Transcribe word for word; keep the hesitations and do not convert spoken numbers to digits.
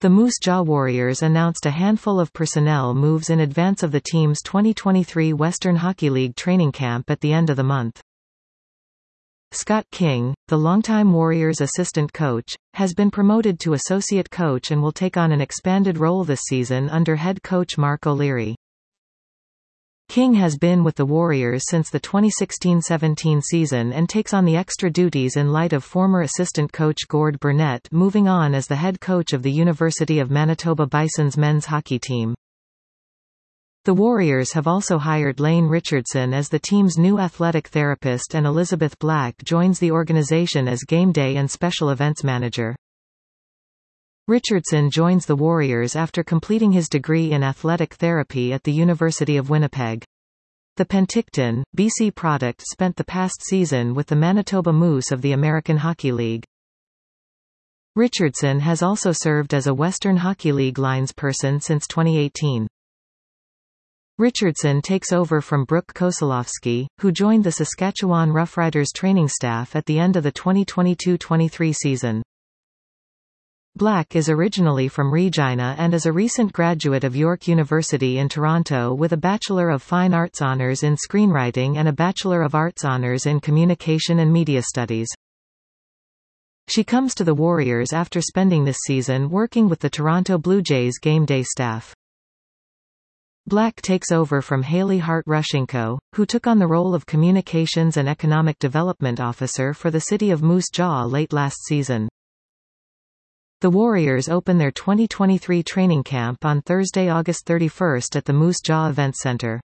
The Moose Jaw Warriors announced a handful of personnel moves in advance of the team's twenty twenty-three Western Hockey League training camp at the end of the month. Scott King, the longtime Warriors assistant coach, has been promoted to associate coach and will take on an expanded role this season under head coach Mark O'Leary. King has been with the Warriors since the twenty sixteen seventeen season and takes on the extra duties in light of former assistant coach Gord Burnett moving on as the head coach of the University of Manitoba Bison's men's hockey team. The Warriors have also hired Lane Richardson as the team's new athletic therapist, and Elizabeth Black joins the organization as game day and special events manager. Richardson joins the Warriors after completing his degree in athletic therapy at the University of Winnipeg. The Penticton, B C product spent the past season with the Manitoba Moose of the American Hockey League. Richardson has also served as a Western Hockey League linesperson since twenty eighteen. Richardson takes over from Brooke Kosolowski, who joined the Saskatchewan Roughriders training staff at the end of the twenty twenty-two twenty-three season. Black is originally from Regina and is a recent graduate of York University in Toronto with a Bachelor of Fine Arts Honours in Screenwriting and a Bachelor of Arts Honours in Communication and Media Studies. She comes to the Warriors after spending this season working with the Toronto Blue Jays game day staff. Black takes over from Haley Hart-Rushenko, who took on the role of Communications and Economic Development Officer for the city of Moose Jaw late last season. The Warriors open their twenty twenty-three training camp on Thursday, August thirty-first at the Moose Jaw Event Center.